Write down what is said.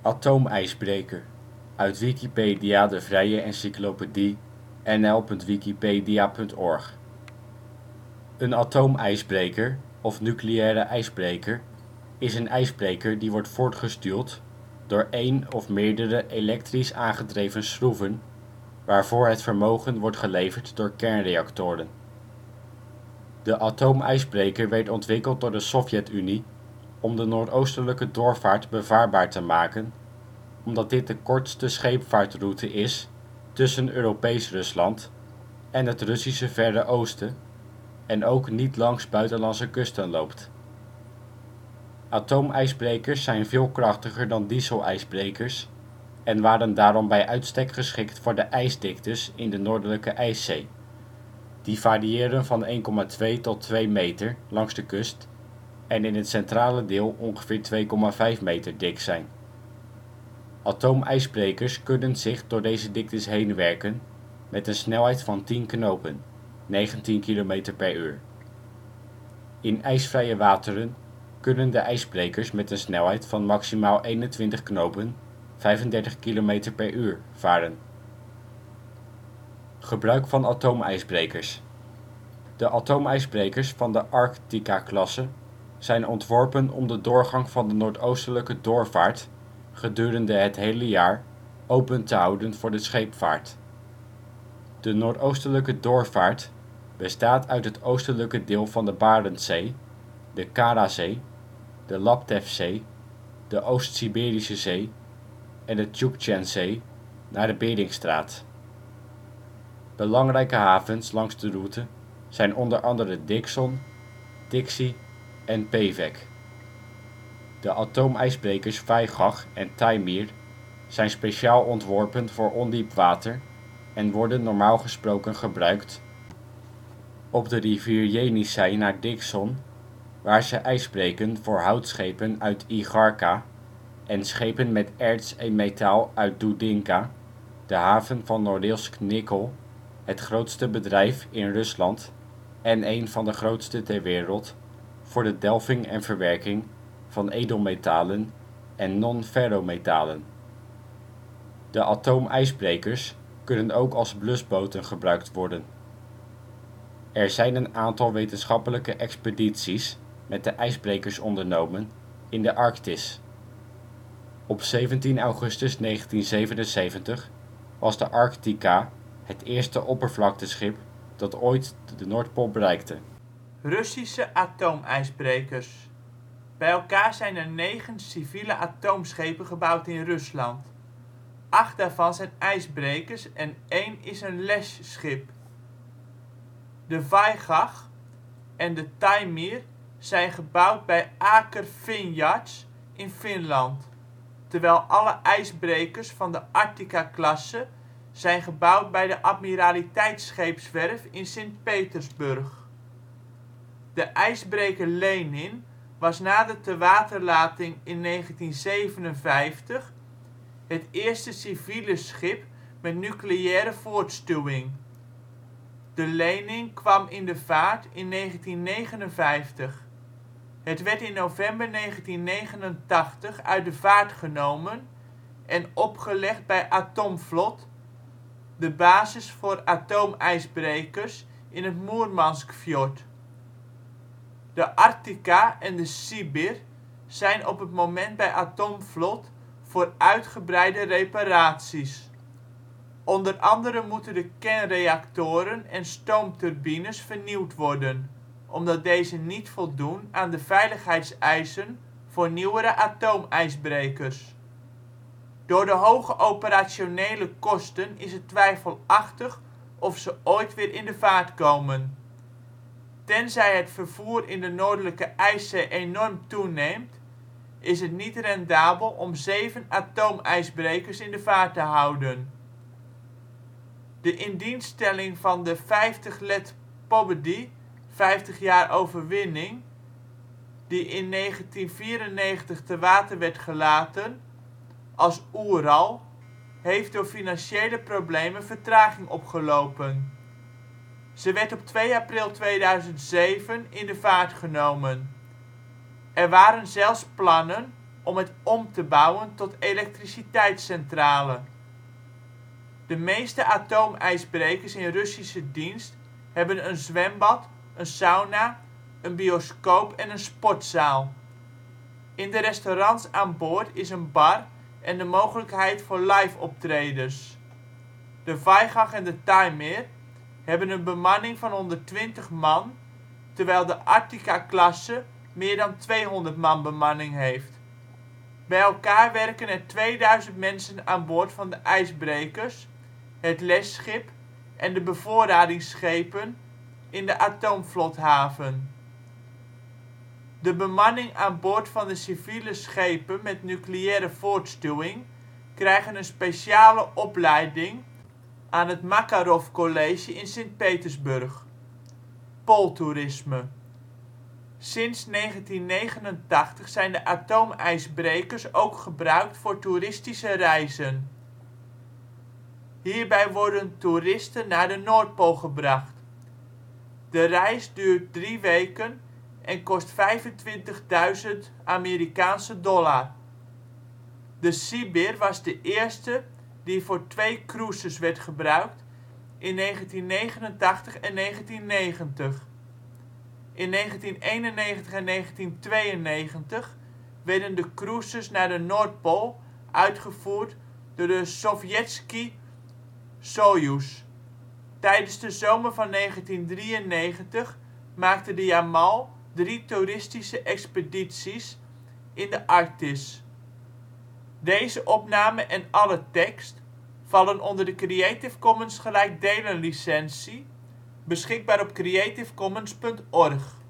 Atoomijsbreker, uit Wikipedia, de vrije encyclopedie. nl.wikipedia.org. Een atoomijsbreker of nucleaire ijsbreker is een ijsbreker die wordt voortgestuwd door één of meerdere elektrisch aangedreven schroeven waarvoor het vermogen wordt geleverd door kernreactoren. De atoomijsbreker werd ontwikkeld door de Sovjet-Unie om de Noordoostelijke doorvaart bevaarbaar te maken omdat dit de kortste scheepvaartroute is tussen Europees Rusland en het Russische Verre Oosten en ook niet langs buitenlandse kusten loopt. Atoomijsbrekers zijn veel krachtiger dan dieselijsbrekers en waren daarom bij uitstek geschikt voor de ijsdiktes in de Noordelijke IJszee. Die variëren van 1,2 tot 2 meter langs de kust en in het centrale deel ongeveer 2,5 meter dik zijn. Atoomijsbrekers kunnen zich door deze diktes heen werken met een snelheid van 10 knopen (19 km per uur). In ijsvrije wateren kunnen de ijsbrekers met een snelheid van maximaal 21 knopen (35 km per uur) varen. Gebruik van atoomijsbrekers. De atoomijsbrekers van de Arktika-klasse zijn ontworpen om de doorgang van de Noordoostelijke doorvaart gedurende het hele jaar open te houden voor de scheepvaart. De Noordoostelijke doorvaart bestaat uit het oostelijke deel van de Barentszee, de Karazee, de Laptevzee, de Oost-Siberische Zee en de Tjoektsjenzee naar de Beringstraat. Belangrijke havens langs de route zijn onder andere Dikson, Dixie en Pevek. De atoomijsbrekers Vaigach en Taimyr zijn speciaal ontworpen voor ondiep water en worden normaal gesproken gebruikt op de rivier Jenisej naar Dikson, waar ze ijs breken voor houtschepen uit Igarka en schepen met erts en metaal uit Doedinka, de haven van Norilsk Nikkel, het grootste bedrijf in Rusland en een van de grootste ter wereld voor de delving en verwerking van edelmetalen en non-ferrometalen. De atoomijsbrekers kunnen ook als blusboten gebruikt worden. Er zijn een aantal wetenschappelijke expedities met de ijsbrekers ondernomen in de Arctis. Op 17 augustus 1977 was de Arktika het eerste oppervlakteschip dat ooit de Noordpool bereikte. Russische atoomijsbrekers. Bij elkaar zijn er 9 civiele atoomschepen gebouwd in Rusland. 8 daarvan zijn ijsbrekers en 1 is een lesschip. De Vaigach en de Taimyr zijn gebouwd bij Aker Finyards in Finland, terwijl alle ijsbrekers van de Arktika-klasse zijn gebouwd bij de Admiraliteitsscheepswerf in Sint-Petersburg. De ijsbreker Lenin was na de tewaterlating in 1957 het eerste civiele schip met nucleaire voortstuwing. De Lenin kwam in de vaart in 1959. Het werd in november 1989 uit de vaart genomen en opgelegd bij Atomflot, de basis voor atoomijsbrekers in het Moermanskfjord. De Arktika en de Sibir zijn op het moment bij Atomflot voor uitgebreide reparaties. Onder andere moeten de kernreactoren en stoomturbines vernieuwd worden, omdat deze niet voldoen aan de veiligheidseisen voor nieuwere atoomijsbrekers. Door de hoge operationele kosten is het twijfelachtig of ze ooit weer in de vaart komen. Tenzij het vervoer in de Noordelijke IJszee enorm toeneemt, is het niet rendabel om 7 atoomijsbrekers in de vaart te houden. De indienststelling van de 50 Let Pobbedy (50 jaar overwinning), die in 1994 te water werd gelaten als Oeral, heeft door financiële problemen vertraging opgelopen. Ze werd op 2 april 2007 in de vaart genomen. Er waren zelfs plannen om het om te bouwen tot elektriciteitscentrale. De meeste atoomijsbrekers in Russische dienst hebben een zwembad, een sauna, een bioscoop en een sportzaal. In de restaurants aan boord is een bar en de mogelijkheid voor live-optredens. De Vaigach en de Taimyr hebben een bemanning van 120 man, terwijl de Arktika-klasse meer dan 200 man bemanning heeft. Bij elkaar werken er 2000 mensen aan boord van de ijsbrekers, het lesschip en de bevoorradingsschepen in de Atoomvlothaven. De bemanning aan boord van de civiele schepen met nucleaire voortstuwing krijgen een speciale opleiding aan het Makarov College in Sint-Petersburg. Pooltoerisme. Sinds 1989 zijn de atoomijsbrekers ook gebruikt voor toeristische reizen. Hierbij worden toeristen naar de Noordpool gebracht. De reis duurt 3 weken en kost $25.000 Amerikaanse dollar. De Sibir was de eerste die voor 2 cruises werd gebruikt in 1989 en 1990. In 1991 en 1992 werden de cruises naar de Noordpool uitgevoerd door de Sovjetski Sojoez. Tijdens de zomer van 1993 maakte de Yamal 3 toeristische expedities in de Arctis. Deze opname en alle tekst vallen onder de Creative Commons gelijkdelen licentie, beschikbaar op creativecommons.org